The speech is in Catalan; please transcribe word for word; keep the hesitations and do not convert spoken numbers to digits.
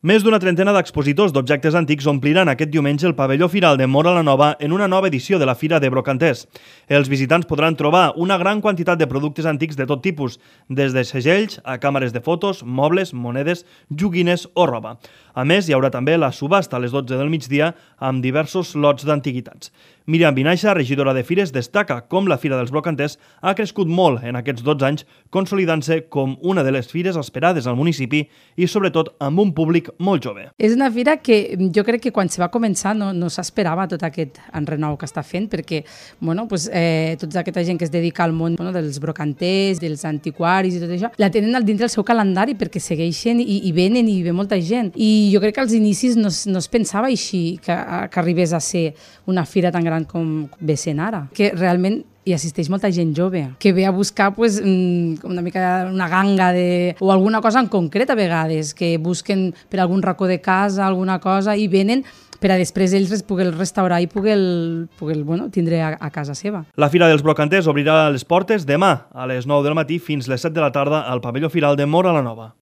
Més d'una trentena d'expositors d'objectes antics ompliran aquest diumenge el pavelló firal de Móra la Nova en una nova edició de la Fira de Brocanters. Els visitants podran trobar una gran quantitat de productes antics de tot tipus, des de segells a càmeres de fotos, mobles, monedes, joguines o roba. A més, hi haurà també la subhasta a les dotze del migdia amb diversos lots d'antiguitats. Míriam Vinaixa, regidora de Fires, destaca com la Fira dels Brocanters ha crescut molt en aquests dotze anys, consolidant-se com una de les fires esperades al municipi i, sobretot, amb un públic molt jove. És una fira que jo crec que quan se va començar no, no s'esperava tot aquest enrenou que està fent, perquè bueno, pues, eh, tota aquesta gent que es dedica al món bueno, dels brocanters, dels antiquaris i tot això, la tenen al dintre del seu calendari perquè segueixen i, i venen i ve molta gent. I jo crec que als inicis no, no es pensava així, que, que arribés a ser una fira tan gran com ve sent ara, que realment hi assisteix molta gent jove, que ve a buscar pues, una mica una ganga de, o alguna cosa en concret a vegades, que busquen per algun racó de casa, alguna cosa, i venen per a després ells poder restaurar i poder, poder bueno, tindre a, a casa seva. La Fira dels Brocanters obrirà les portes demà a les nou del matí fins les set de la tarda al pavelló firal de Móra la Nova.